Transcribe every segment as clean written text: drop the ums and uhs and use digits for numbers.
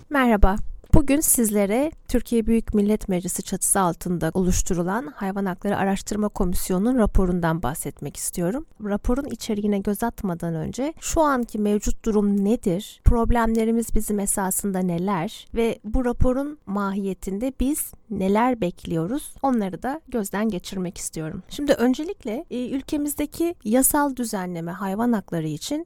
Merhaba. Bugün sizlere Türkiye Büyük Millet Meclisi çatısı altında oluşturulan Hayvan Hakları Araştırma Komisyonu'nun raporundan bahsetmek istiyorum. Raporun içeriğine göz atmadan önce şu anki mevcut durum nedir? Problemlerimiz bizim esasında neler? Ve bu raporun mahiyetinde biz neler bekliyoruz? Onları da gözden geçirmek istiyorum. Şimdi öncelikle ülkemizdeki yasal düzenleme hayvan hakları için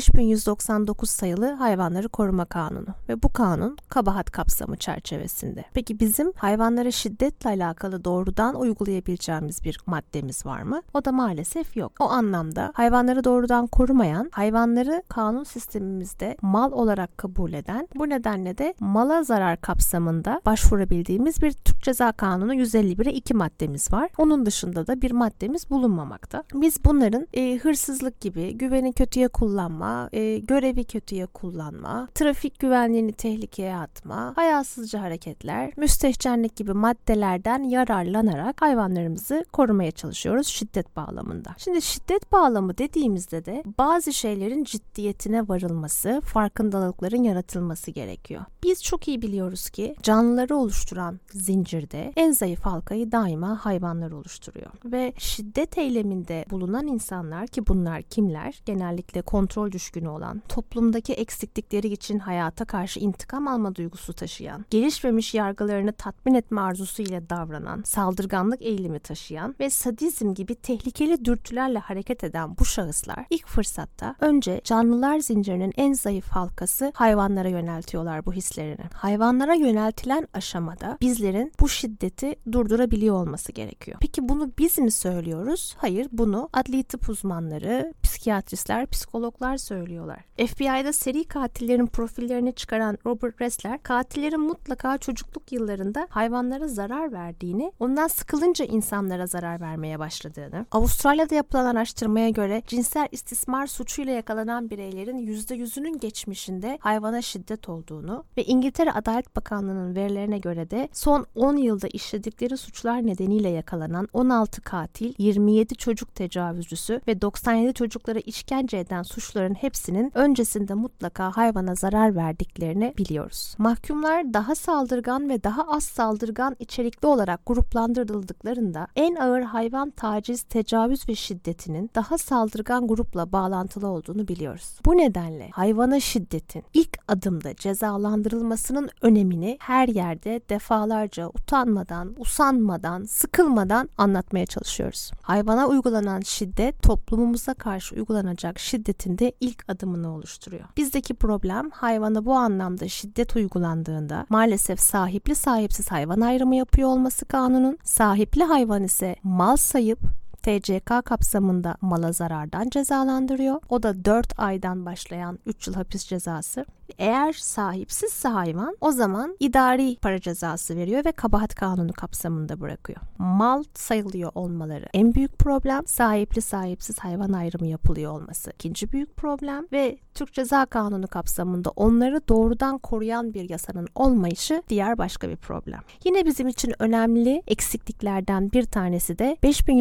5199 sayılı Hayvanları Koruma Kanunu ve bu kanun kabahat kapsamı çerçevesinde. Peki bizim hayvanlara şiddetle alakalı doğrudan uygulayabileceğimiz bir maddemiz var mı? O da maalesef yok. O anlamda hayvanları doğrudan korumayan, hayvanları kanun sistemimizde mal olarak kabul eden, bu nedenle de mala zarar kapsamında başvurabildiğimiz bir Türk Ceza Kanunu 151'e 2 maddemiz var. Onun dışında da bir maddemiz bulunmamakta. Biz bunların hırsızlık gibi, güveni kötüye kullanma, görevi kötüye kullanma, trafik güvenliğini tehlikeye atma, hayasızca hareketler, müstehcenlik gibi maddelerden yararlanarak hayvanlarımızı korumaya çalışıyoruz şiddet bağlamında. Şimdi şiddet bağlamı dediğimizde de bazı şeylerin ciddiyetine varılması, farkındalıkların yaratılması gerekiyor. Biz çok iyi biliyoruz ki canlıları oluşturan zincirde en zayıf halkayı daima hayvanlar oluşturuyor. Ve şiddet eyleminde bulunan insanlar ki bunlar kimler? Genellikle kontrol düşkünü olan, toplumdaki eksiklikleri için hayata karşı intikam alma duygusu taşıyan, gelişmemiş yargılarını tatmin etme arzusu ile davranan, saldırganlık eğilimi taşıyan ve sadizm gibi tehlikeli dürtülerle hareket eden bu şahıslar ilk fırsatta önce canlılar zincirinin en zayıf halkası hayvanlara yöneltiyorlar bu hislerini. Hayvanlara yöneltilen aşamada bizlerin bu şiddeti durdurabiliyor olması gerekiyor. Peki bunu biz mi söylüyoruz? Hayır, bunu adli tıp uzmanları, psikiyatristler, psikologlar söylüyorlar. FBI'da seri katillerin profillerini çıkaran Robert Ressler, katillerin mutlaka çocukluk yıllarında hayvanlara zarar verdiğini, ondan sıkılınca insanlara zarar vermeye başladığını, Avustralya'da yapılan araştırmaya göre cinsel istismar suçuyla yakalanan bireylerin %100'ünün geçmişinde hayvana şiddet olduğunu ve İngiltere Adalet Bakanlığı'nın verilerine göre de son 10 yılda işledikleri suçlar nedeniyle yakalanan 16 katil, 27 çocuk tecavüzcüsü ve 97 çocuklara işkence eden suçların hepsinin öncesinde mutlaka hayvana zarar verdiklerini biliyoruz. Mahkumlar daha saldırgan ve daha az saldırgan içerikli olarak gruplandırıldıklarında en ağır hayvan taciz, tecavüz ve şiddetinin daha saldırgan grupla bağlantılı olduğunu biliyoruz. Bu nedenle hayvana şiddetin ilk adımda cezalandırılmasının önemini her yerde defalarca utanmadan, usanmadan, sıkılmadan anlatmaya çalışıyoruz. Hayvana uygulanan şiddet toplumumuza karşı uygulanacak şiddetin de ilk adımını oluşturuyor. Bizdeki problem hayvana bu anlamda şiddet uygulandığında maalesef sahipli sahipsiz hayvan ayrımı yapıyor olması kanunun, sahipli hayvan ise mal sayıp TCK kapsamında mala zarardan cezalandırıyor. O da 4 aydan başlayan 3 yıl hapis cezası. Eğer sahipsizse hayvan o zaman idari para cezası veriyor ve kabahat kanunu kapsamında bırakıyor. Mal sayılıyor olmaları en büyük problem. Sahipli sahipsiz hayvan ayrımı yapılıyor olması ikinci büyük problem ve Türk Ceza Kanunu kapsamında onları doğrudan koruyan bir yasanın olmayışı diğer başka bir problem. Yine bizim için önemli eksikliklerden bir tanesi de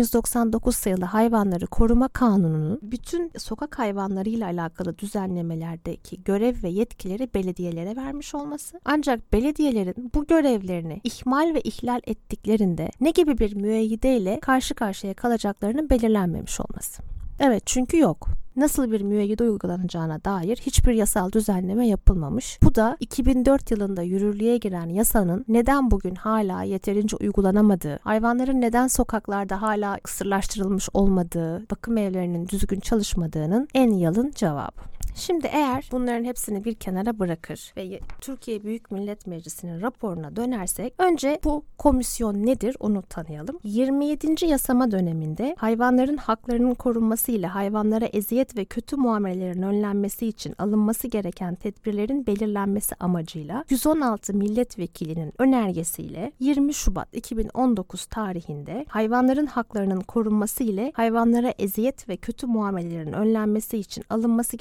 5199 sayılı Hayvanları Koruma Kanunu'nun bütün sokak hayvanlarıyla alakalı düzenlemelerdeki görev ve yetkileri belediyelere vermiş olması. Ancak belediyelerin bu görevlerini ihmal ve ihlal ettiklerinde ne gibi bir müeyyideyle karşı karşıya kalacaklarının belirlenmemiş olması. Evet, çünkü yok. Nasıl bir müeyyide uygulanacağına dair hiçbir yasal düzenleme yapılmamış. Bu da 2004 yılında yürürlüğe giren yasanın neden bugün hala yeterince uygulanamadığı, hayvanların neden sokaklarda hala kısırlaştırılmış olmadığı, bakım evlerinin düzgün çalışmadığının en yalın cevabı. Şimdi eğer bunların hepsini bir kenara bırakır ve Türkiye Büyük Millet Meclisi'nin raporuna dönersek önce bu komisyon nedir onu tanıyalım. 27. yasama döneminde hayvanların haklarının korunması ile hayvanlara eziyet ve kötü muamelelerin önlenmesi için alınması gereken tedbirlerin belirlenmesi amacıyla 116 milletvekilinin önergesiyle 20 Şubat 2019 tarihinde hayvanların haklarının korunması ile hayvanlara eziyet ve kötü muamelelerin önlenmesi için alınması gereken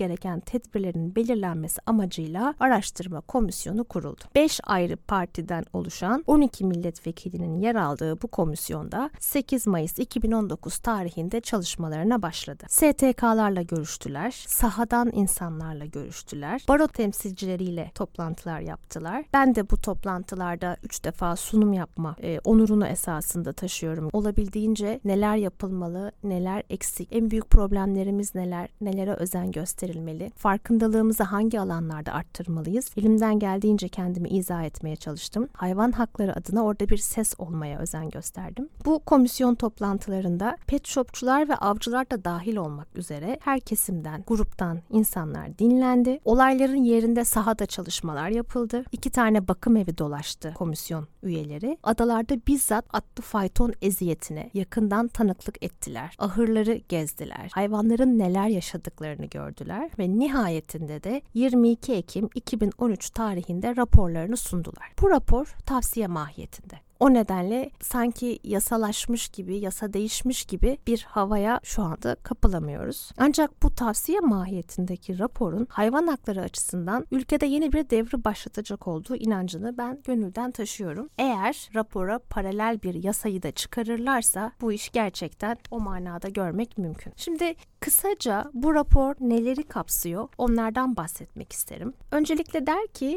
tedbirlerin belirlenmesi amacıyla araştırma komisyonu kuruldu. 5 ayrı partiden oluşan 12 milletvekilinin yer aldığı bu komisyonda 8 Mayıs 2019 tarihinde çalışmalarına başladı. STK'larla görüştüler, sahadan insanlarla görüştüler, baro temsilcileriyle toplantılar yaptılar. Ben de bu toplantılarda 3 defa sunum yapma onurunu esasında taşıyorum. Olabildiğince neler yapılmalı, neler eksik, en büyük problemlerimiz neler, nelere özen gösterilmeli, farkındalığımızı hangi alanlarda arttırmalıyız? Elimden geldiğince kendimi izah etmeye çalıştım. Hayvan hakları adına orada bir ses olmaya özen gösterdim. Bu komisyon toplantılarında pet shopçular ve avcılar da dahil olmak üzere her kesimden, gruptan insanlar dinlendi. Olayların yerinde sahada çalışmalar yapıldı. 2 tane bakım evi dolaştı komisyon üyeleri. Adalarda bizzat atlı fayton eziyetine yakından tanıklık ettiler. Ahırları gezdiler. Hayvanların neler yaşadıklarını gördüler ve nihayetinde de 22 Ekim 2013 tarihinde raporlarını sundular. Bu rapor tavsiye mahiyetinde. O nedenle sanki yasalaşmış gibi, yasa değişmiş gibi bir havaya şu anda kapılamıyoruz. Ancak bu tavsiye mahiyetindeki raporun hayvan hakları açısından ülkede yeni bir devri başlatacak olduğu inancını ben gönülden taşıyorum. Eğer rapora paralel bir yasayı da çıkarırlarsa bu iş gerçekten o manada görmek mümkün. Şimdi kısaca bu rapor neleri kapsıyor onlardan bahsetmek isterim. Öncelikle der ki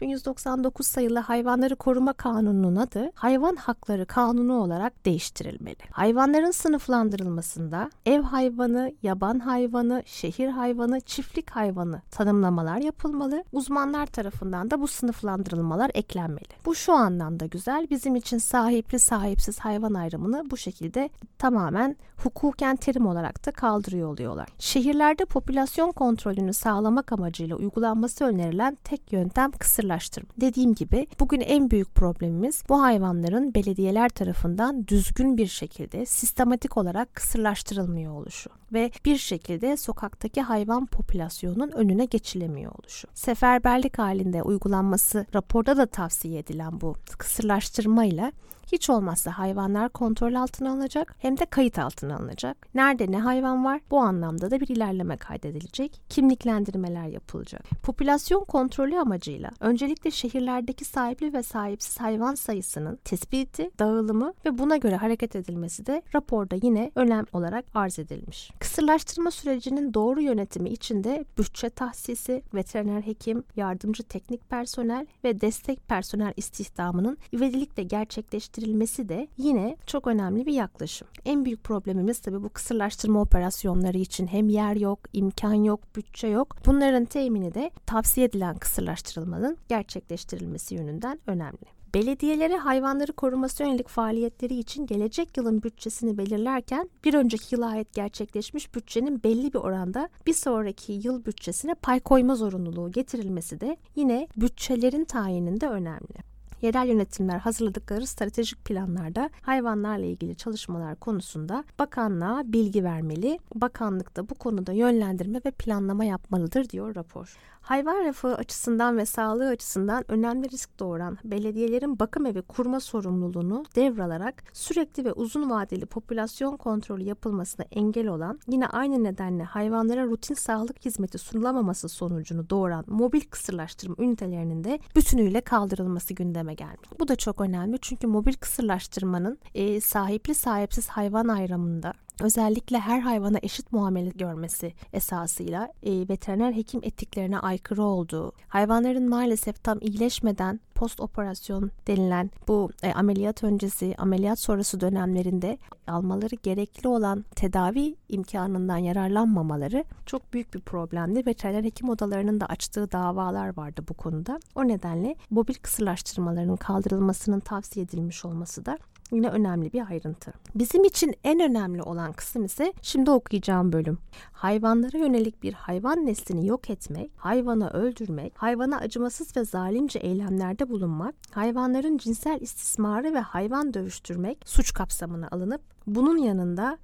5199 sayılı Hayvanları Koruma Kanunu'nun adı Hayvan Hakları Kanunu olarak değiştirilmeli. Hayvanların sınıflandırılmasında ev hayvanı, yaban hayvanı, şehir hayvanı, çiftlik hayvanı tanımlamalar yapılmalı. Uzmanlar tarafından da bu sınıflandırılmalar eklenmeli. Bu şu anlamda güzel. Bizim için sahipli sahipsiz hayvan ayrımını bu şekilde tamamen hukuken terim olarak da kaldırıyor oluyorlar. Şehirlerde popülasyon kontrolünü sağlamak amacıyla uygulanması önerilen tek yöntem kısırlaştırma. Dediğim gibi bugün en büyük problemimiz bu hayvanların belediyeler tarafından düzgün bir şekilde sistematik olarak kısırlaştırılmıyor oluşu ve bir şekilde sokaktaki hayvan popülasyonunun önüne geçilemiyor oluşu. Seferberlik halinde uygulanması raporda da tavsiye edilen bu kısırlaştırmayla hiç olmazsa hayvanlar kontrol altına alınacak hem de kayıt altına alınacak. Nerede ne hayvan var bu anlamda da bir ilerleme kaydedilecek. Kimliklendirmeler yapılacak. Popülasyon kontrolü amacıyla öncelikle şehirlerdeki sahipli ve sahipsiz hayvan sayısının tespiti, dağılımı ve buna göre hareket edilmesi de raporda yine önem olarak arz edilmiş. Kısırlaştırma sürecinin doğru yönetimi için de bütçe tahsisi, veteriner hekim, yardımcı teknik personel ve destek personel istihdamının ivedilikle gerçekleştirilmesi de yine çok önemli bir yaklaşım. En büyük problemimiz tabii bu kısırlaştırma operasyonları için hem yer yok, imkan yok, bütçe yok. Bunların temini de tavsiye edilen kısırlaştırılmanın gerçekleştirilmesi yönünden önemli. Belediyelere hayvanları koruması yönelik faaliyetleri için gelecek yılın bütçesini belirlerken bir önceki yıla ait gerçekleşmiş bütçenin belli bir oranda bir sonraki yıl bütçesine pay koyma zorunluluğu getirilmesi de yine bütçelerin tayininde önemli. Yerel yönetimler hazırladıkları stratejik planlarda hayvanlarla ilgili çalışmalar konusunda bakanlığa bilgi vermeli. Bakanlık da bu konuda yönlendirme ve planlama yapmalıdır diyor rapor. Hayvan refahı açısından ve sağlığı açısından önemli risk doğuran belediyelerin bakım evi kurma sorumluluğunu devralarak sürekli ve uzun vadeli popülasyon kontrolü yapılmasına engel olan, yine aynı nedenle hayvanlara rutin sağlık hizmeti sunulamaması sonucunu doğuran mobil kısırlaştırma ünitelerinin de bütünüyle kaldırılması gündeme gelmiş. Bu da çok önemli çünkü mobil kısırlaştırmanın sahipli sahipsiz hayvan ayrımında özellikle her hayvana eşit muamele görmesi esasıyla veteriner hekim etiklerine aykırı olduğu, hayvanların maalesef tam iyileşmeden post operasyon denilen bu ameliyat öncesi, ameliyat sonrası dönemlerinde almaları gerekli olan tedavi imkanından yararlanmamaları çok büyük bir problemdi. Veteriner hekim odalarının da açtığı davalar vardı bu konuda. O nedenle mobil kısırlaştırmaların kaldırılmasının tavsiye edilmiş olması da yine önemli bir ayrıntı. Bizim için en önemli olan kısım ise şimdi okuyacağım bölüm. Hayvanlara yönelik bir hayvan neslini yok etmek, hayvanı öldürmek, hayvana acımasız ve zalimce eylemlerde bulunmak, hayvanların cinsel istismarı ve hayvan dövüştürmek suç kapsamına alınıp bunun yanında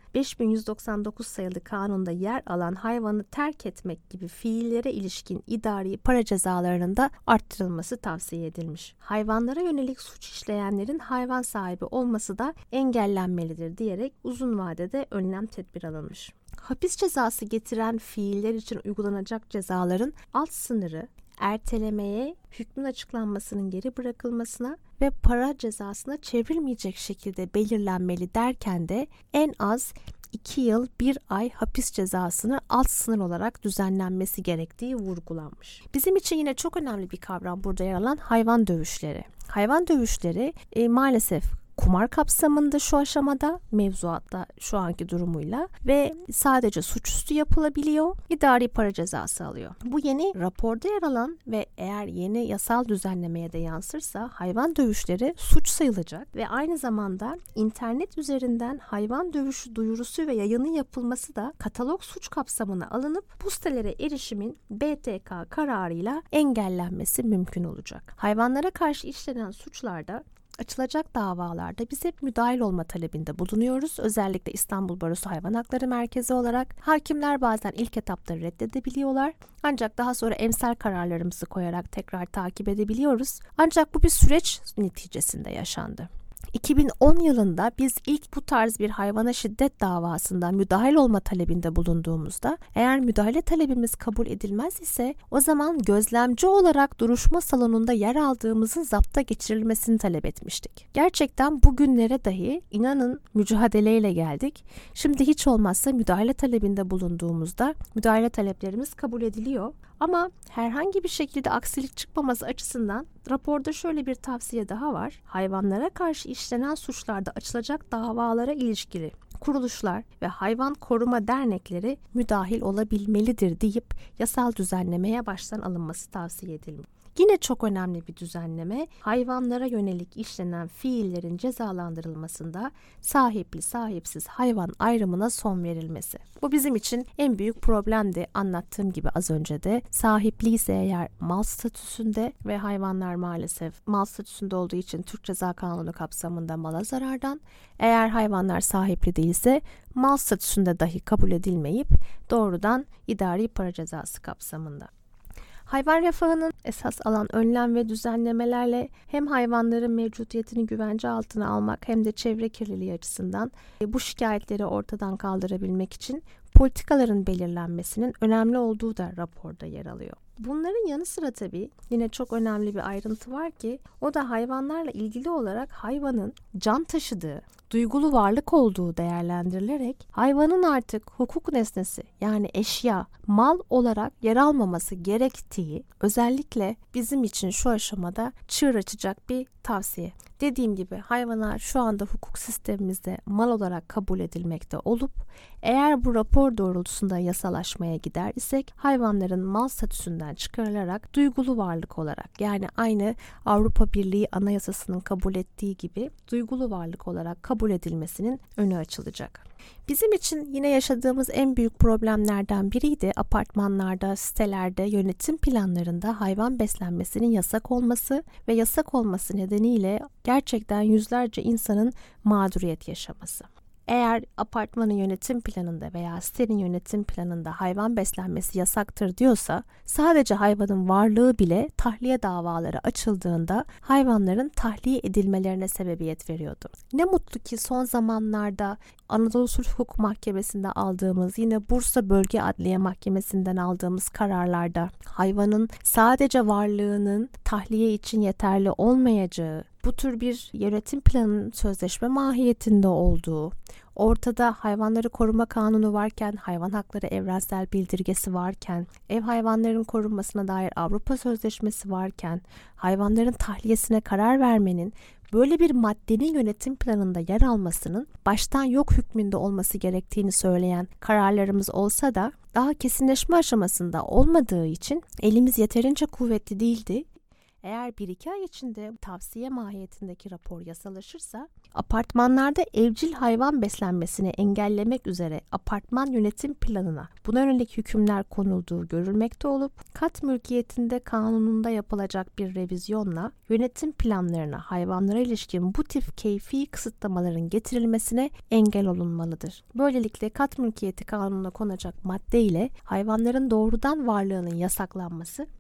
5199 sayılı kanunda yer alan hayvanı terk etmek gibi fiillere ilişkin idari para cezalarının da arttırılması tavsiye edilmiş. Hayvanlara yönelik suç işleyenlerin hayvan sahibi olması yapılması da engellenmelidir diyerek uzun vadede önlem tedbir alınmış. Hapis cezası getiren fiiller için uygulanacak cezaların alt sınırı ertelemeye, hükmün açıklanmasının geri bırakılmasına ve para cezasına çevrilmeyecek şekilde belirlenmeli derken de en az 2 yıl 1 ay hapis cezasını alt sınır olarak düzenlenmesi gerektiği vurgulanmış. Bizim için yine çok önemli bir kavram burada yer alan hayvan dövüşleri. Hayvan dövüşleri maalesef kumar kapsamında şu aşamada, mevzuatta şu anki durumuyla ve sadece suçüstü yapılabiliyor, idari para cezası alıyor. Bu yeni raporda yer alan ve eğer yeni yasal düzenlemeye de yansırsa hayvan dövüşleri suç sayılacak ve aynı zamanda internet üzerinden hayvan dövüşü duyurusu ve yayını yapılması da katalog suç kapsamına alınıp bu sitelere erişimin BTK kararıyla engellenmesi mümkün olacak. Hayvanlara karşı işlenen suçlarda açılacak davalarda biz hep müdahil olma talebinde bulunuyoruz. Özellikle İstanbul Barosu Hayvan Hakları Merkezi olarak hakimler bazen ilk etapta reddedebiliyorlar. Ancak daha sonra emsal kararlarımızı koyarak tekrar takip edebiliyoruz. Ancak bu bir süreç neticesinde yaşandı. 2010 yılında biz ilk bu tarz bir hayvana şiddet davasında müdahil olma talebinde bulunduğumuzda eğer müdahale talebimiz kabul edilmez ise o zaman gözlemci olarak duruşma salonunda yer aldığımızın zapta geçirilmesini talep etmiştik. Gerçekten bugünlere dahi inanın mücadeleyle geldik. Şimdi hiç olmazsa müdahale talebinde bulunduğumuzda müdahale taleplerimiz kabul ediliyor. Ama herhangi bir şekilde aksilik çıkmaması açısından raporda şöyle bir tavsiye daha var. Hayvanlara karşı işlenen suçlarda açılacak davalara ilişkili kuruluşlar ve hayvan koruma dernekleri müdahil olabilmelidir deyip yasal düzenlemeye baştan alınması tavsiye edilmiş. Yine çok önemli bir düzenleme, hayvanlara yönelik işlenen fiillerin cezalandırılmasında sahipli sahipsiz hayvan ayrımına son verilmesi. Bu bizim için en büyük problemdi. Anlattığım gibi az önce de sahipli ise eğer mal statüsünde ve hayvanlar maalesef mal statüsünde olduğu için Türk Ceza Kanunu kapsamında mala zarardan, eğer hayvanlar sahipli değilse mal statüsünde dahi kabul edilmeyip doğrudan idari para cezası kapsamında. Hayvan refahının esas alan önlem ve düzenlemelerle hem hayvanların mevcudiyetini güvence altına almak hem de çevre kirliliği açısından bu şikayetleri ortadan kaldırabilmek için politikaların belirlenmesinin önemli olduğu da raporda yer alıyor. Bunların yanı sıra tabii yine çok önemli bir ayrıntı var ki o da hayvanlarla ilgili olarak hayvanın can taşıdığı, duygulu varlık olduğu değerlendirilerek hayvanın artık hukuk nesnesi yani eşya, mal olarak yer almaması gerektiği özellikle bizim için şu aşamada çığır açacak bir tavsiye. Dediğim gibi hayvanlar şu anda hukuk sistemimizde mal olarak kabul edilmekte olup eğer bu rapor doğrultusunda yasalaşmaya gider isek hayvanların mal statüsünden çıkarılarak duygulu varlık olarak yani aynı Avrupa Birliği Anayasası'nın kabul ettiği gibi duygulu varlık olarak kabul edilmesinin önü açılacak. Bizim için yine yaşadığımız en büyük problemlerden biriydi apartmanlarda, sitelerde, yönetim planlarında hayvan beslenmesinin yasak olması ve yasak olması nedeniyle gerçekten yüzlerce insanın mağduriyet yaşaması. Eğer apartmanın yönetim planında veya sitenin yönetim planında hayvan beslenmesi yasaktır diyorsa sadece hayvanın varlığı bile tahliye davaları açıldığında hayvanların tahliye edilmelerine sebebiyet veriyordu. Ne mutlu ki son zamanlarda Anadolu Sulh Hukuk Mahkemesi'nde aldığımız yine Bursa Bölge Adliye Mahkemesi'nden aldığımız kararlarda hayvanın sadece varlığının tahliye için yeterli olmayacağı, bu tür bir yönetim planının sözleşme mahiyetinde olduğu, ortada hayvanları koruma kanunu varken, hayvan hakları evrensel bildirgesi varken, ev hayvanların korunmasına dair Avrupa Sözleşmesi varken, hayvanların tahliyesine karar vermenin böyle bir maddenin yönetim planında yer almasının baştan yok hükmünde olması gerektiğini söyleyen kararlarımız olsa da daha kesinleşme aşamasında olmadığı için elimiz yeterince kuvvetli değildi. Eğer 1-2 ay içinde tavsiye mahiyetindeki rapor yasalaşırsa, apartmanlarda evcil hayvan beslenmesini engellemek üzere apartman yönetim planına buna yönelik hükümler konulduğu görülmekte olup, kat mülkiyetinde kanununda yapılacak bir revizyonla yönetim planlarına hayvanlara ilişkin bu tip keyfi kısıtlamaların getirilmesine engel olunmalıdır. Böylelikle kat mülkiyeti kanununa konacak madde ile hayvanların doğrudan varlığının yasaklanması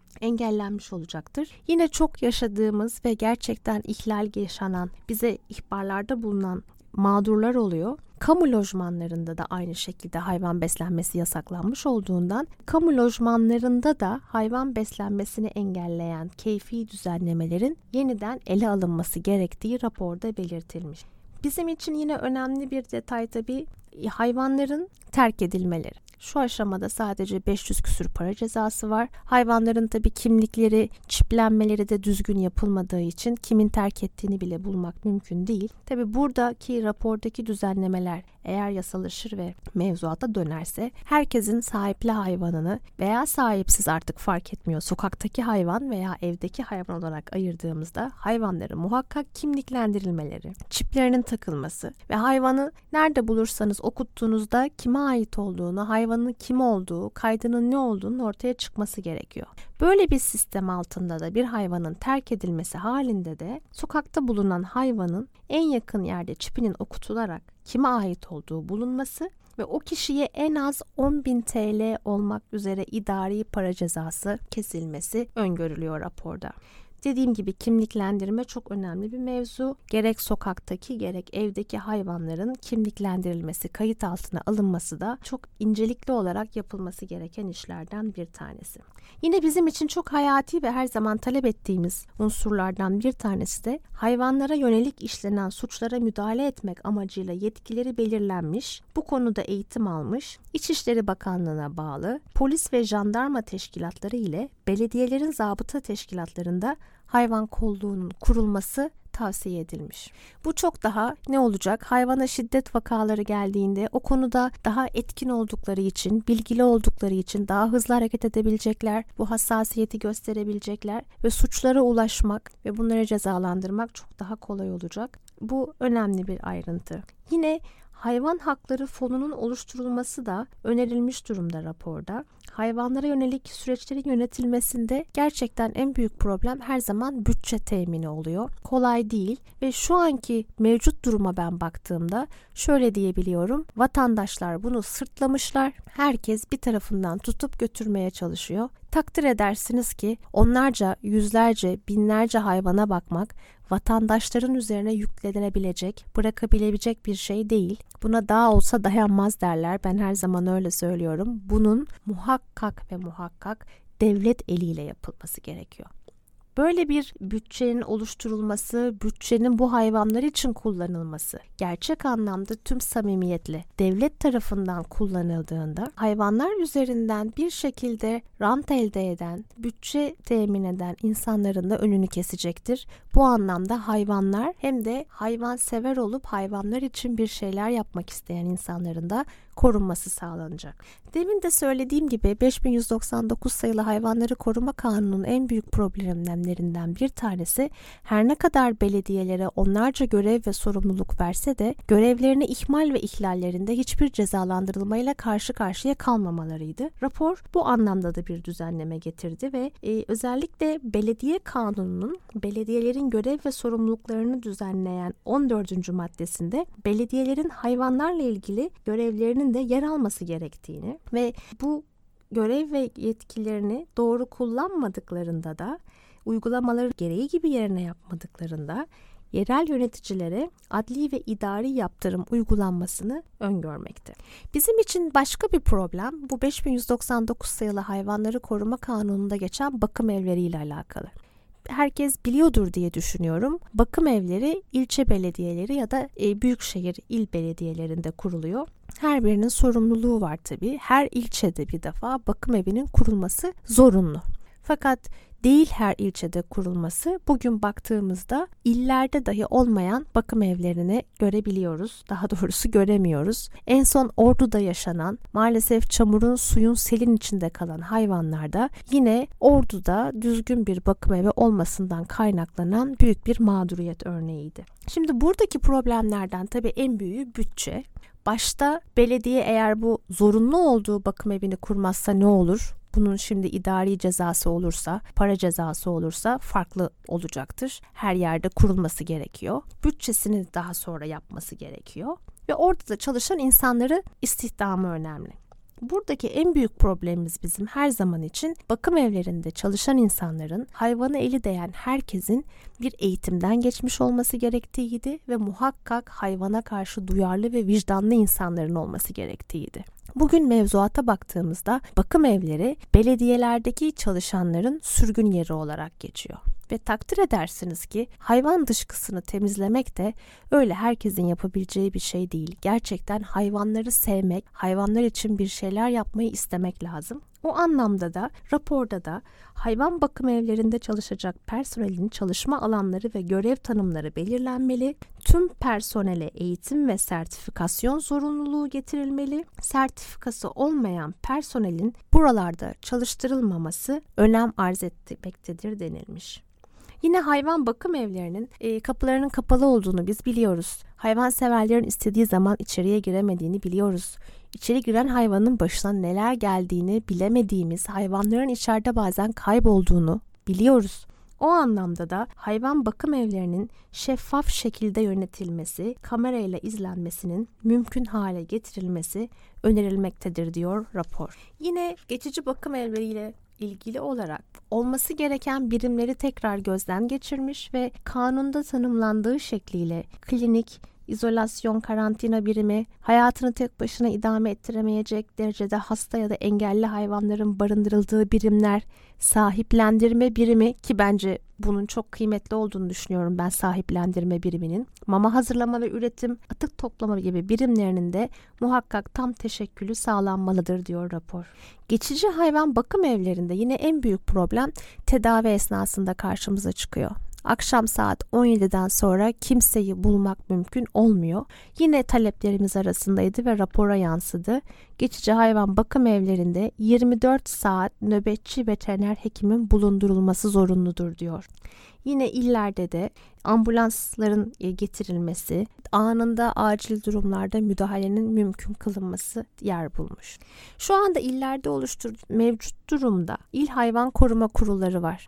engellenmiş olacaktır. Yine çok yaşadığımız ve gerçekten ihlal yaşanan, bize ihbarlarda bulunan mağdurlar oluyor. Kamu lojmanlarında da aynı şekilde hayvan beslenmesi yasaklanmış olduğundan kamu lojmanlarında da hayvan beslenmesini engelleyen keyfi düzenlemelerin yeniden ele alınması gerektiği raporda belirtilmiş. Bizim için yine önemli bir detay tabii hayvanların terk edilmeleri. Şu aşamada sadece 500 küsür para cezası var. Hayvanların tabii kimlikleri, çiplenmeleri de düzgün yapılmadığı için kimin terk ettiğini bile bulmak mümkün değil. Tabii buradaki rapordaki düzenlemeler eğer yasalaşır ve mevzuata dönerse herkesin sahipli hayvanını veya sahipsiz artık fark etmiyor, sokaktaki hayvan veya evdeki hayvan olarak ayırdığımızda hayvanların muhakkak kimliklendirilmeleri, çiplerinin takılması ve hayvanı nerede bulursanız okuttuğunuzda kime ait olduğunu, hayvanın kim olduğu, kaydının ne olduğunun ortaya çıkması gerekiyor. Böyle bir sistem altında da bir hayvanın terk edilmesi halinde de sokakta bulunan hayvanın en yakın yerde çipinin okutularak kime ait olduğu bulunması ve o kişiye en az 10.000 TL olmak üzere idari para cezası kesilmesi öngörülüyor raporda. Dediğim gibi kimliklendirme çok önemli bir mevzu. Gerek sokaktaki gerek evdeki hayvanların kimliklendirilmesi, kayıt altına alınması da çok incelikli olarak yapılması gereken işlerden bir tanesi. Yine bizim için çok hayati ve her zaman talep ettiğimiz unsurlardan bir tanesi de hayvanlara yönelik işlenen suçlara müdahale etmek amacıyla yetkileri belirlenmiş, bu konuda eğitim almış, İçişleri Bakanlığı'na bağlı polis ve jandarma teşkilatları ile belediyelerin zabıta teşkilatlarında hayvan kolluğunun kurulması tavsiye edilmiş. Bu çok daha ne olacak? Hayvana şiddet vakaları geldiğinde o konuda daha etkin oldukları için, bilgili oldukları için daha hızlı hareket edebilecekler, bu hassasiyeti gösterebilecekler ve suçlara ulaşmak ve bunları cezalandırmak çok daha kolay olacak. Bu önemli bir ayrıntı. Yine hayvan hakları fonunun oluşturulması da önerilmiş durumda raporda. Hayvanlara yönelik süreçlerin yönetilmesinde gerçekten en büyük problem her zaman bütçe temini oluyor. Kolay değil ve şu anki mevcut duruma ben baktığımda şöyle diyebiliyorum. Vatandaşlar bunu sırtlamışlar. Herkes bir tarafından tutup götürmeye çalışıyor. Takdir edersiniz ki onlarca, yüzlerce, binlerce hayvana bakmak vatandaşların üzerine yüklenebilecek, bırakabilecek bir şey değil. Buna daha olsa dayanmaz derler. Ben her zaman öyle söylüyorum. Bunun muhakkak ve muhakkak devlet eliyle yapılması gerekiyor. Böyle bir bütçenin oluşturulması, bütçenin bu hayvanlar için kullanılması, gerçek anlamda tüm samimiyetle devlet tarafından kullanıldığında hayvanlar üzerinden bir şekilde rant elde eden, bütçe temin eden insanların da önünü kesecektir. Bu anlamda hayvanlar hem de hayvansever olup hayvanlar için bir şeyler yapmak isteyen insanların da korunması sağlanacak. Demin de söylediğim gibi 5199 sayılı Hayvanları Koruma Kanunu'nun en büyük problemlerinden bir tanesi her ne kadar belediyelere onlarca görev ve sorumluluk verse de görevlerini ihmal ve ihlallerinde hiçbir cezalandırılmayla karşı karşıya kalmamalarıydı. Rapor bu anlamda da bir düzenleme getirdi ve özellikle belediye kanununun belediyelerin görev ve sorumluluklarını düzenleyen 14. maddesinde belediyelerin hayvanlarla ilgili görevlerinin de yer alması gerektiğini ve bu görev ve yetkilerini doğru kullanmadıklarında da uygulamaları gereği gibi yerine yapmadıklarında yerel yöneticilere adli ve idari yaptırım uygulanmasını öngörmekte. Bizim için başka bir problem bu 5199 sayılı Hayvanları Koruma Kanunu'nda geçen bakım evleri ile alakalı. Herkes biliyordur diye düşünüyorum. Bakım evleri ilçe belediyeleri ya da büyükşehir il belediyelerinde kuruluyor. Her birinin sorumluluğu var tabii. Her ilçede bir defa bakım evinin kurulması zorunlu. Fakat değil her ilçede kurulması. Bugün baktığımızda illerde dahi olmayan bakım evlerini görebiliyoruz. Daha doğrusu göremiyoruz. En son Ordu'da yaşanan maalesef çamurun, suyun, selin içinde kalan hayvanlarda yine Ordu'da düzgün bir bakım evi olmasından kaynaklanan büyük bir mağduriyet örneğiydi. Şimdi buradaki problemlerden tabii en büyüğü bütçe. Başta belediye eğer bu zorunlu olduğu bakım evini kurmazsa ne olur? Bunun şimdi idari cezası olursa, para cezası olursa farklı olacaktır. Her yerde kurulması gerekiyor. Bütçesini daha sonra yapması gerekiyor. Ve orada da çalışan insanları istihdamı önemli. Buradaki en büyük problemimiz bizim her zaman için bakım evlerinde çalışan insanların, hayvana eli değen herkesin bir eğitimden geçmiş olması gerektiğiydi ve muhakkak hayvana karşı duyarlı ve vicdanlı insanların olması gerektiğiydi. Bugün mevzuata baktığımızda bakım evleri belediyelerdeki çalışanların sürgün yeri olarak geçiyor. Ve takdir edersiniz ki hayvan dışkısını temizlemek de öyle herkesin yapabileceği bir şey değil. Gerçekten hayvanları sevmek, hayvanlar için bir şeyler yapmayı istemek lazım. O anlamda da raporda da hayvan bakım evlerinde çalışacak personelin çalışma alanları ve görev tanımları belirlenmeli. Tüm personele eğitim ve sertifikasyon zorunluluğu getirilmeli. Sertifikası olmayan personelin buralarda çalıştırılmaması önem arz etmektedir denilmiş. Yine hayvan bakım evlerinin kapılarının kapalı olduğunu biz biliyoruz. Hayvanseverlerin istediği zaman içeriye giremediğini biliyoruz. İçeri giren hayvanın başına neler geldiğini bilemediğimiz, hayvanların içeride bazen kaybolduğunu biliyoruz. O anlamda da hayvan bakım evlerinin şeffaf şekilde yönetilmesi, kamerayla izlenmesinin mümkün hale getirilmesi önerilmektedir diyor rapor. Yine geçici bakım evleriyle ilgili olarak olması gereken birimleri tekrar gözden geçirmiş ve kanunda tanımlandığı şekliyle klinik, izolasyon, karantina birimi, hayatını tek başına idame ettiremeyecek derecede hasta ya da engelli hayvanların barındırıldığı birimler, sahiplendirme birimi ki bence bunun çok kıymetli olduğunu düşünüyorum ben sahiplendirme biriminin, mama hazırlama ve üretim, atık toplama gibi birimlerinin de muhakkak tam teşekkülü sağlanmalıdır diyor rapor. Geçici hayvan bakım evlerinde yine en büyük problem tedavi esnasında karşımıza çıkıyor. Akşam saat 17'den sonra kimseyi bulmak mümkün olmuyor. Yine taleplerimiz arasındaydı ve rapora yansıdı. Geçici hayvan bakım evlerinde 24 saat nöbetçi veteriner hekimin bulundurulması zorunludur diyor. Yine illerde de ambulansların getirilmesi, anında acil durumlarda müdahalenin mümkün kılınması yer bulmuş. Şu anda illerde mevcut durumda İl Hayvan Koruma Kurulları var.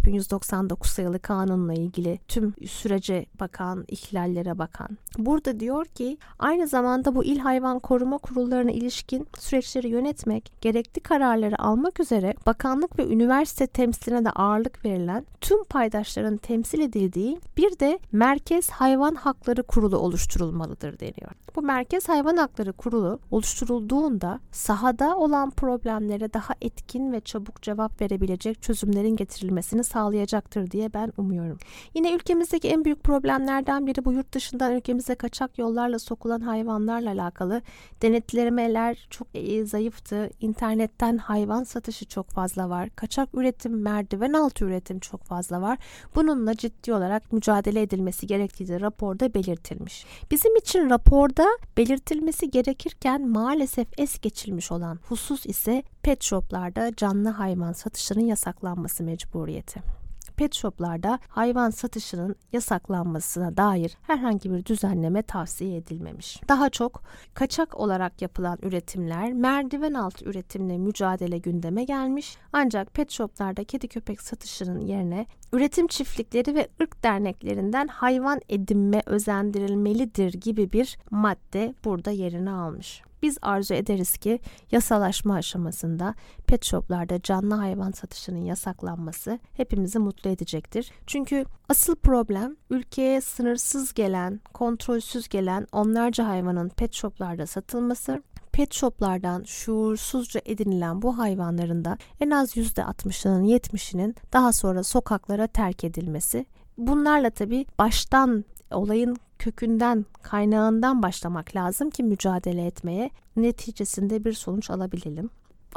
5199 sayılı kanunla ilgili tüm sürece bakan, ihlallere bakan. Burada diyor ki aynı zamanda bu İl Hayvan Koruma Kurullarına ilişkin süreçleri yönetmek, gerekli kararları almak üzere bakanlık ve üniversite temsiline de ağırlık verilen tüm paydaşların temsil edildiği bir de Merkez Hayvan Hakları Kurulu oluşturulmalıdır deniyor. Bu Merkez Hayvan Hakları Kurulu oluşturulduğunda sahada olan problemlere daha etkin ve çabuk cevap verebilecek çözümlerin getirilmesini sağlayacaktır diye ben umuyorum. Yine ülkemizdeki en büyük problemlerden biri bu yurt dışından ülkemize kaçak yollarla sokulan hayvanlarla alakalı. Denetlemeler çok zayıftı. İnternetten hayvan satışı çok fazla var. Kaçak üretim, merdiven altı üretim çok fazla var. Bununla ciddi olarak mücadele edilmesi gerektiği de raporda belirtilmiş. Bizim için raporda belirtilmesi gerekirken maalesef es geçilmiş olan husus ise pet shoplarda canlı hayvan satışının yasaklanması mecburiyeti. Pet shoplarda hayvan satışının yasaklanmasına dair herhangi bir düzenleme tavsiye edilmemiş. Daha çok kaçak olarak yapılan üretimler, merdiven altı üretimle mücadele gündeme gelmiş. Ancak pet shoplarda kedi köpek satışının yerine üretim çiftlikleri ve ırk derneklerinden hayvan edinme özendirilmelidir gibi bir madde burada yerini almış. Biz arzu ederiz ki yasalaşma aşamasında pet shoplarda canlı hayvan satışının yasaklanması hepimizi mutlu edecektir. Çünkü asıl problem ülkeye sınırsız gelen, kontrolsüz gelen onlarca hayvanın pet shoplarda satılması. Pet shoplardan şuursuzca edinilen bu hayvanların da en az %60'ının 70'inin daha sonra sokaklara terk edilmesi. Bunlarla tabii baştan olayın kökünden, kaynağından başlamak lazım ki mücadele etmeye, neticesinde bir sonuç alabilelim.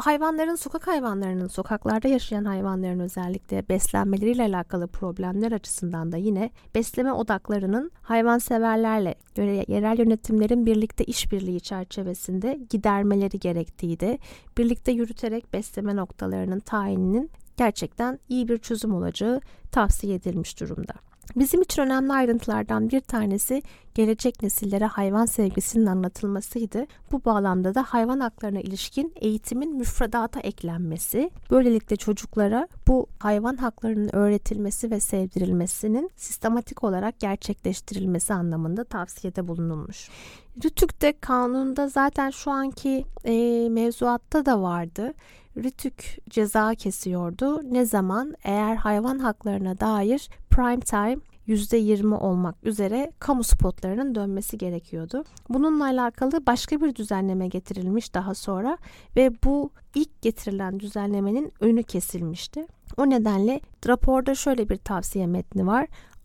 Sokak hayvanlarının, sokaklarda yaşayan hayvanların özellikle beslenmeleriyle alakalı problemler açısından da yine besleme odaklarının hayvanseverlerle, yerel yönetimlerin birlikte işbirliği çerçevesinde gidermeleri gerektiği de birlikte yürüterek besleme noktalarının tayininin gerçekten iyi bir çözüm olacağı tavsiye edilmiş durumda. Bizim için önemli ayrıntılardan bir tanesi gelecek nesillere hayvan sevgisinin anlatılmasıydı. Bu bağlamda da hayvan haklarına ilişkin eğitimin müfredata eklenmesi, böylelikle çocuklara bu hayvan haklarının öğretilmesi ve sevdirilmesinin sistematik olarak gerçekleştirilmesi anlamında tavsiyede bulunulmuş. Rütük'te kanunda zaten şu anki mevzuatta da vardı. Rütük ceza kesiyordu. Ne zaman? Eğer hayvan haklarına dair prime time %20 olmak üzere kamu spotlarının dönmesi gerekiyordu. Bununla alakalı başka bir düzenleme getirilmiş daha sonra ve bu ilk getirilen düzenlemenin önü kesilmişti. O nedenle raporda şöyle bir tavsiye metni var.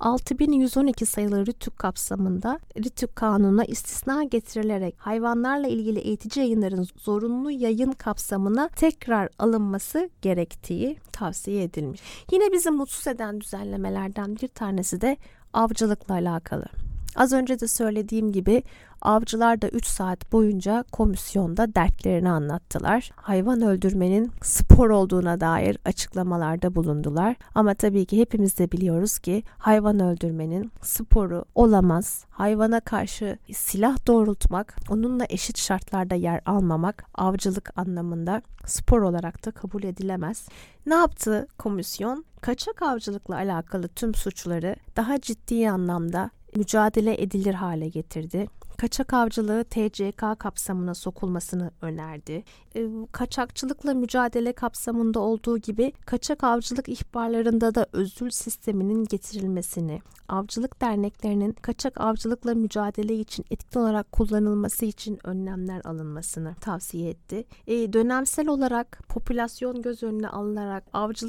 6112 sayılı Rütük kapsamında Rütük Kanunu'na istisna getirilerek hayvanlarla ilgili eğitici yayınların zorunlu yayın kapsamına tekrar alınması gerektiği tavsiye edilmiş. Yine bizi mutsuz eden düzenlemelerden bir tanesi de avcılıkla alakalı. Az önce de söylediğim gibi avcılar da 3 saat boyunca komisyonda dertlerini anlattılar. Hayvan öldürmenin spor olduğuna dair açıklamalarda bulundular. Ama tabii ki hepimiz de biliyoruz ki hayvan öldürmenin sporu olamaz. Hayvana karşı silah doğrultmak, onunla eşit şartlarda yer almamak avcılık anlamında spor olarak da kabul edilemez. Ne yaptı komisyon? Kaçak avcılıkla alakalı tüm suçları daha ciddi anlamda mücadele edilir hale getirdi. Kaçak avcılığı TCK kapsamına sokulmasını önerdi. Kaçakçılıkla mücadele kapsamında olduğu gibi kaçak avcılık ihbarlarında da özül sisteminin getirilmesini, avcılık derneklerinin kaçak avcılıkla mücadele için etkin olarak kullanılması için önlemler alınmasını tavsiye etti. Dönemsel olarak popülasyon göz önüne alınarak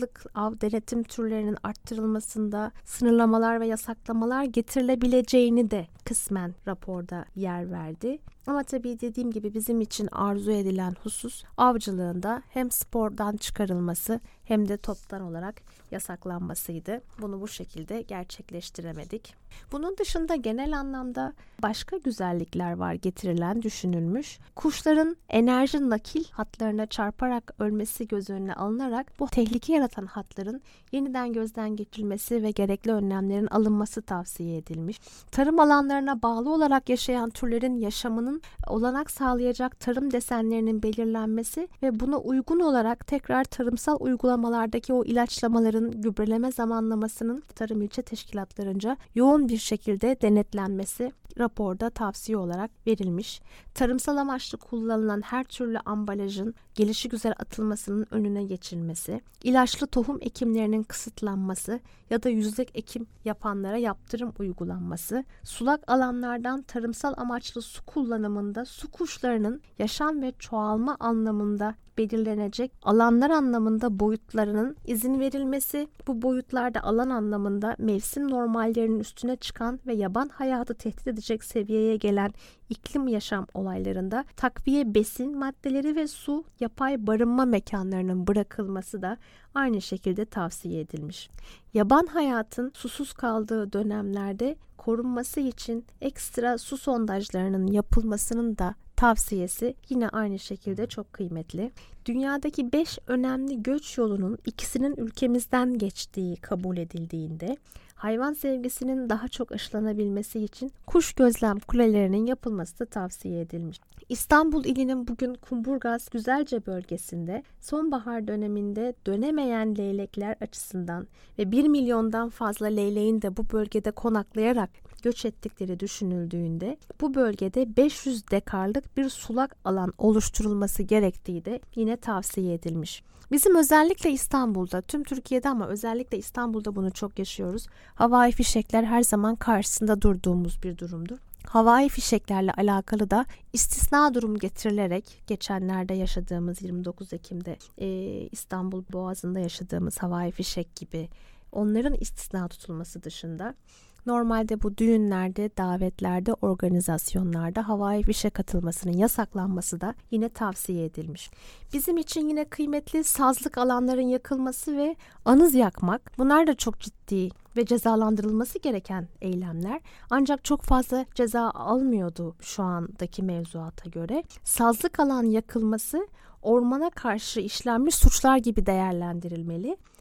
av denetim türlerinin arttırılmasında sınırlamalar ve yasaklamalar getirilebileceğini de kısmen raporda yer verdi. Ama tabii dediğim gibi bizim için arzu edilen husus avcılığında hem spordan çıkarılması hem de toptan olarak yasaklanmasıydı. Bunu bu şekilde gerçekleştiremedik. Bunun dışında genel anlamda başka güzellikler var getirilen, düşünülmüş. Kuşların enerji nakil hatlarına çarparak ölmesi göz önüne alınarak bu tehlike yaratan hatların yeniden gözden geçirilmesi ve gerekli önlemlerin alınması tavsiye edilmiş. Tarım alanlarına bağlı olarak yaşayan türlerin yaşamının olanak sağlayacak tarım desenlerinin belirlenmesi ve buna uygun olarak tekrar tarımsal uygulamalardaki o ilaçlamaların gübreleme zamanlamasının tarım ilçe teşkilatlarınca yoğun bir şekilde denetlenmesi raporda tavsiye olarak verilmiş. Tarımsal amaçlı kullanılan her türlü ambalajın gelişigüzel atılmasının önüne geçilmesi, ilaçlı tohum ekimlerinin kısıtlanması ya da yüzlük ekim yapanlara yaptırım uygulanması, sulak alanlardan tarımsal amaçlı su kullanımında su kuşlarının yaşam ve çoğalma anlamında belirlenecek alanlar anlamında boyutlarının izin verilmesi, bu boyutlarda alan anlamında mevsim normallerinin üstüne çıkan ve yaban hayatı tehdit edecek seviyeye gelen iklim yaşam olaylarında takviye besin maddeleri ve su yapay barınma mekanlarının bırakılması da aynı şekilde tavsiye edilmiş. Yaban hayatın susuz kaldığı dönemlerde korunması için ekstra su sondajlarının yapılmasının da tavsiyesi yine aynı şekilde çok kıymetli. Dünyadaki 5 önemli göç yolunun ikisinin ülkemizden geçtiği kabul edildiğinde hayvan sevgisinin daha çok aşılanabilmesi için kuş gözlem kulelerinin yapılması da tavsiye edilmiş. İstanbul ilinin bugün Kumburgaz Güzelce bölgesinde sonbahar döneminde dönemeyen leylekler açısından ve 1 milyondan fazla leyleğin de bu bölgede konaklayarak göç ettikleri düşünüldüğünde bu bölgede 500 dekarlık bir sulak alan oluşturulması gerektiği de yine tavsiye edilmiş. Bizim özellikle İstanbul'da, tüm Türkiye'de ama özellikle İstanbul'da bunu çok yaşıyoruz. Havai fişekler her zaman karşısında durduğumuz bir durumdur. Havai fişeklerle alakalı da istisna durum getirilerek geçenlerde yaşadığımız 29 Ekim'de İstanbul Boğazı'nda yaşadığımız havai fişek gibi onların istisna tutulması dışında normalde bu düğünlerde, davetlerde, organizasyonlarda havai fişek atılmasının yasaklanması da yine tavsiye edilmiş. Bizim için yine kıymetli sazlık alanların yakılması ve anız yakmak. Bunlar da çok ciddi ve cezalandırılması gereken eylemler. Ancak çok fazla ceza almıyordu şu andaki mevzuata göre. Sazlık alan yakılması ormana karşı işlenmiş suçlar gibi değerlendirilmeli.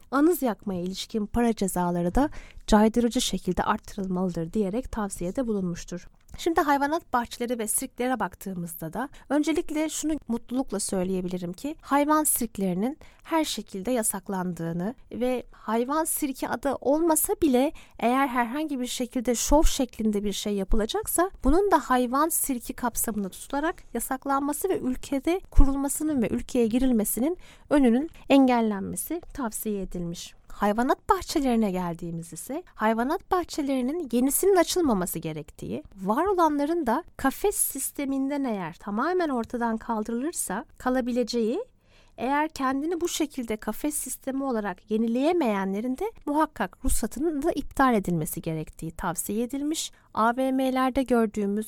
anız yakmaya ilişkin para cezaları da caydırıcı şekilde arttırılmalıdır diyerek tavsiyede bulunmuştur. Şimdi hayvanat bahçeleri ve sirklere baktığımızda da öncelikle şunu mutlulukla söyleyebilirim ki hayvan sirklerinin her şekilde yasaklandığını ve hayvan sirki adı olmasa bile eğer herhangi bir şekilde şov şeklinde bir şey yapılacaksa bunun da hayvan sirki kapsamında tutularak yasaklanması ve ülkede kurulmasının ve ülkeye girilmesinin önünün engellenmesi tavsiye edilmiş. Hayvanat bahçelerine geldiğimiz ise hayvanat bahçelerinin yenisinin açılmaması gerektiği, var olanların da kafes sisteminden eğer tamamen ortadan kaldırılırsa kalabileceği, eğer kendini bu şekilde kafes sistemi olarak yenileyemeyenlerin de muhakkak ruhsatının da iptal edilmesi gerektiği tavsiye edilmiş. AVM'lerde gördüğümüz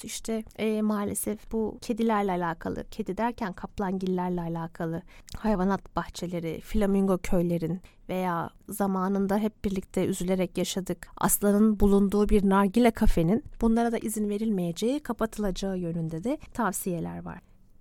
maalesef bu kedilerle alakalı, kedi derken kaplangillerle alakalı hayvanat bahçeleri, flamingo köylerin veya zamanında hep birlikte üzülerek yaşadık aslanın bulunduğu bir nargile kafenin bunlara da izin verilmeyeceği, kapatılacağı yönünde de tavsiyeler var.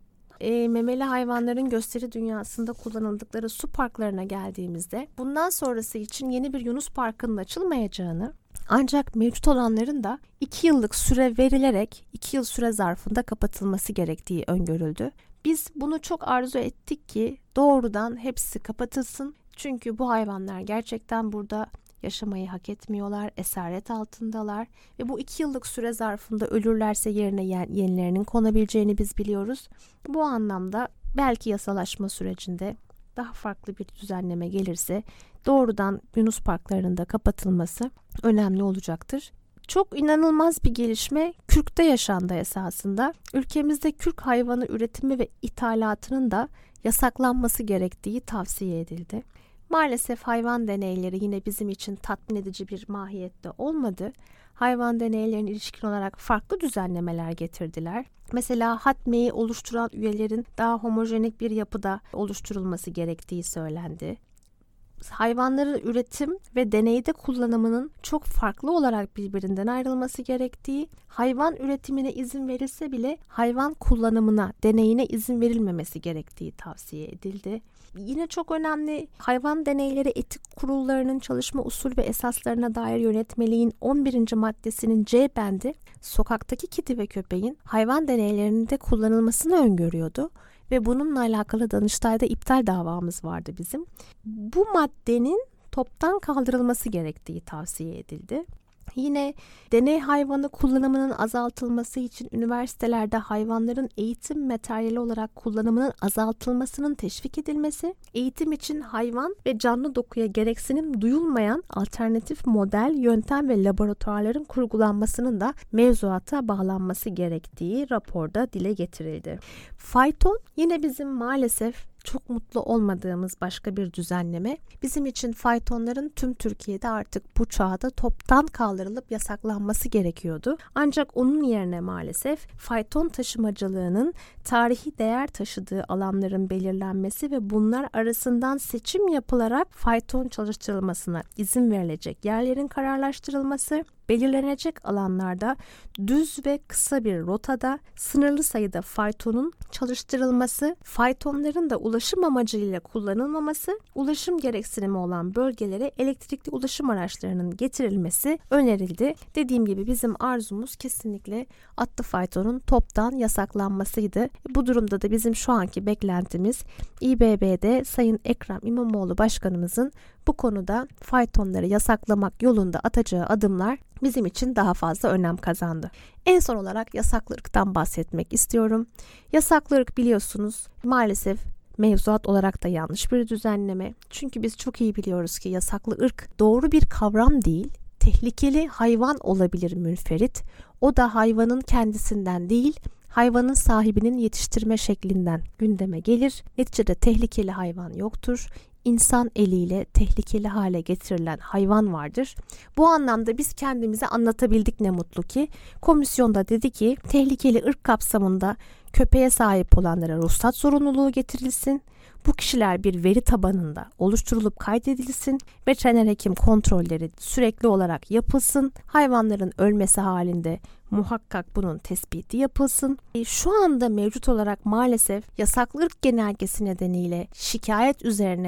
Memeli hayvanların gösteri dünyasında kullanıldıkları su parklarına geldiğimizde bundan sonrası için yeni bir Yunus Parkı'nın açılmayacağını ancak mevcut olanların da 2 yıllık süre verilerek 2 yıl süre zarfında kapatılması gerektiği öngörüldü. Biz bunu çok arzu ettik ki doğrudan hepsi kapatılsın. Çünkü bu hayvanlar gerçekten burada yaşamayı hak etmiyorlar, esaret altındalar ve bu 2 yıllık süre zarfında ölürlerse yerine yenilerinin konabileceğini biz biliyoruz. Bu anlamda belki yasalaşma sürecinde daha farklı bir düzenleme gelirse doğrudan Yunus parklarının da kapatılması önemli olacaktır. Çok inanılmaz bir gelişme kürkte yaşandı esasında. Ülkemizde kürk hayvanı üretimi ve ithalatının da yasaklanması gerektiği tavsiye edildi. Maalesef hayvan deneyleri yine bizim için tatmin edici bir mahiyette olmadı. Hayvan deneylerine ilişkin olarak farklı düzenlemeler getirdiler. Mesela hatmeyi oluşturan üyelerin daha homojenik bir yapıda oluşturulması gerektiği söylendi. Hayvanların üretim ve deneyde kullanımının çok farklı olarak birbirinden ayrılması gerektiği, hayvan üretimine izin verilse bile hayvan kullanımına, deneyine izin verilmemesi gerektiği tavsiye edildi. Yine çok önemli, hayvan deneyleri etik kurullarının çalışma usul ve esaslarına dair yönetmeliğin 11. maddesinin C bendi, sokaktaki kedi ve köpeğin hayvan deneylerinde kullanılmasını öngörüyordu. Ve bununla alakalı Danıştay'da iptal davamız vardı bizim. Bu maddenin toptan kaldırılması gerektiği tavsiye edildi. Yine deney hayvanı kullanımının azaltılması için üniversitelerde hayvanların eğitim materyali olarak kullanımının azaltılmasının teşvik edilmesi, eğitim için hayvan ve canlı dokuya gereksinim duyulmayan alternatif model, yöntem ve laboratuvarların kurgulanmasının da mevzuata bağlanması gerektiği raporda dile getirildi. Fayton yine bizim maalesef çok mutlu olmadığımız başka bir düzenleme. Bizim için faytonların tüm Türkiye'de artık bu çağda toptan kaldırılıp yasaklanması gerekiyordu. Ancak onun yerine maalesef fayton taşımacılığının tarihi değer taşıdığı alanların belirlenmesi ve bunlar arasından seçim yapılarak fayton çalıştırılmasına izin verilecek yerlerin kararlaştırılması, belirlenecek alanlarda düz ve kısa bir rotada sınırlı sayıda faytonun çalıştırılması, faytonların da ulaşım amacıyla kullanılmaması, ulaşım gereksinimi olan bölgelere elektrikli ulaşım araçlarının getirilmesi önerildi. Dediğim gibi bizim arzumuz kesinlikle atlı faytonun toptan yasaklanmasıydı. Bu durumda da bizim şu anki beklentimiz İBB'de Sayın Ekrem İmamoğlu Başkanımızın bu konuda faytonları yasaklamak yolunda atacağı adımlar bizim için daha fazla önem kazandı. En son olarak yasaklı ırktan bahsetmek istiyorum. Yasaklı ırk biliyorsunuz maalesef mevzuat olarak da yanlış bir düzenleme. Çünkü biz çok iyi biliyoruz ki yasaklı ırk doğru bir kavram değil. Tehlikeli hayvan olabilir münferit. O da hayvanın kendisinden değil, hayvanın sahibinin yetiştirme şeklinden gündeme gelir. Neticede tehlikeli hayvan yoktur. İnsan eliyle tehlikeli hale getirilen hayvan vardır. Bu anlamda biz kendimize anlatabildik ne mutlu ki. Komisyonda dedi ki tehlikeli ırk kapsamında köpeğe sahip olanlara ruhsat zorunluluğu getirilsin. Bu kişiler bir veri tabanında oluşturulup kaydedilsin. Veteriner hekim kontrolleri sürekli olarak yapılsın. Hayvanların ölmesi halinde muhakkak bunun tespiti yapılsın. Şu anda mevcut olarak maalesef yasaklı ırk genelgesi nedeniyle şikayet üzerine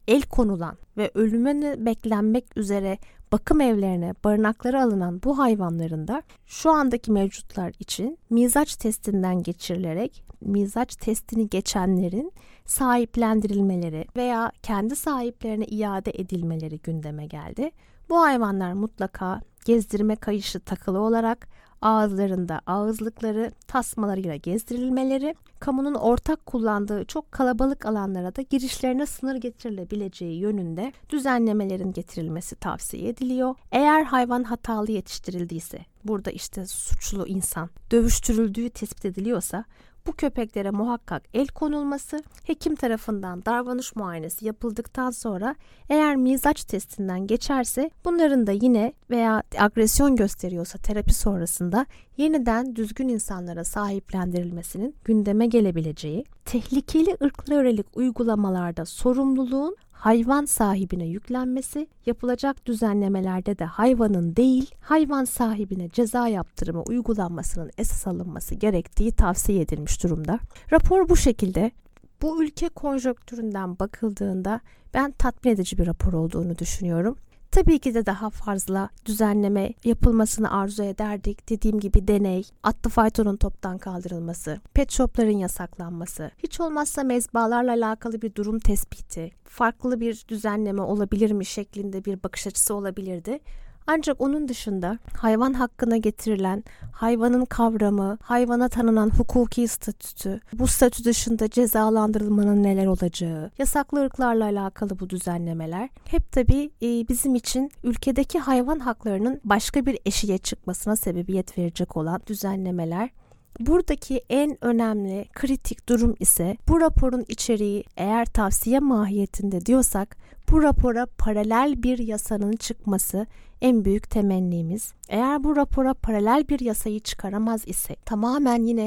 el konulan ve ölümünü beklenmek üzere bakım evlerine, barınaklara alınan bu hayvanların da şu andaki mevcutlar için mizaç testinden geçirilerek mizaç testini geçenlerin sahiplendirilmeleri veya kendi sahiplerine iade edilmeleri gündeme geldi. Bu hayvanlar mutlaka gezdirme kayışı takılı olarak ağızlarında ağızlıkları, tasmalarıyla gezdirilmeleri, kamunun ortak kullandığı çok kalabalık alanlara da girişlerine sınır getirilebileceği yönünde düzenlemelerin getirilmesi tavsiye ediliyor. Eğer hayvan hatalı yetiştirildiyse, burada işte suçlu insan dövüştürüldüğü tespit ediliyorsa, bu köpeklere muhakkak el konulması, hekim tarafından davranış muayenesi yapıldıktan sonra eğer mizaç testinden geçerse bunların da yine veya agresyon gösteriyorsa terapi sonrasında yeniden düzgün insanlara sahiplendirilmesinin gündeme gelebileceği, tehlikeli ırklara yönelik uygulamalarda sorumluluğun hayvan sahibine yüklenmesi, yapılacak düzenlemelerde de hayvanın değil, hayvan sahibine ceza yaptırımı uygulanmasının esas alınması gerektiği tavsiye edilmiş durumda. Rapor bu şekilde. Bu ülke konjonktüründen bakıldığında ben tatmin edici bir rapor olduğunu düşünüyorum. Tabii ki de daha fazla düzenleme yapılmasını arzu ederdik. Dediğim gibi deney, atlı faytonun toptan kaldırılması, pet shopların yasaklanması, hiç olmazsa mezbalarla alakalı bir durum tespiti, farklı bir düzenleme olabilir mi şeklinde bir bakış açısı olabilirdi. Ancak onun dışında hayvan hakkına getirilen hayvanın kavramı, hayvana tanınan hukuki statüsü, bu statü dışında cezalandırılmanın neler olacağı, yasaklı ırklarla alakalı bu düzenlemeler hep tabii bizim için ülkedeki hayvan haklarının başka bir eşiğe çıkmasına sebebiyet verecek olan düzenlemeler. Buradaki en önemli kritik durum ise bu raporun içeriği eğer tavsiye mahiyetinde diyorsak bu rapora paralel bir yasanın çıkması en büyük temennimiz. Eğer bu rapora paralel bir yasayı çıkaramaz ise tamamen yine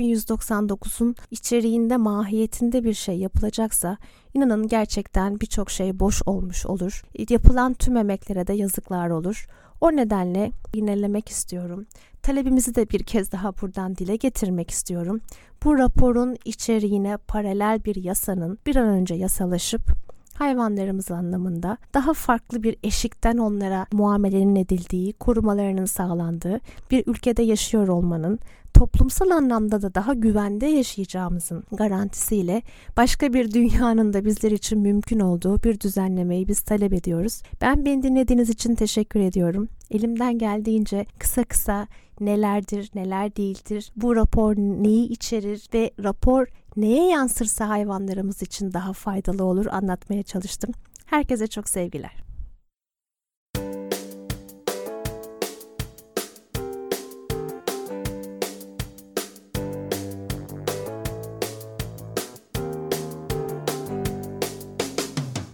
5199'un içeriğinde mahiyetinde bir şey yapılacaksa inanın gerçekten birçok şey boş olmuş olur. Yapılan tüm emeklere de yazıklar olur. O nedenle yinelemek istiyorum. Talebimizi de bir kez daha buradan dile getirmek istiyorum. Bu raporun içeriğine paralel bir yasanın bir an önce yasalaşıp hayvanlarımız anlamında daha farklı bir eşikten onlara muamelenin edildiği, korumalarının sağlandığı bir ülkede yaşıyor olmanın, toplumsal anlamda da daha güvende yaşayacağımızın garantisiyle başka bir dünyanın da bizler için mümkün olduğu bir düzenlemeyi biz talep ediyoruz. Ben beni dinlediğiniz için teşekkür ediyorum. Elimden geldiğince kısa kısa nelerdir, neler değildir, bu rapor neyi içerir ve rapor neye yansırsa hayvanlarımız için daha faydalı olur anlatmaya çalıştım. Herkese çok sevgiler.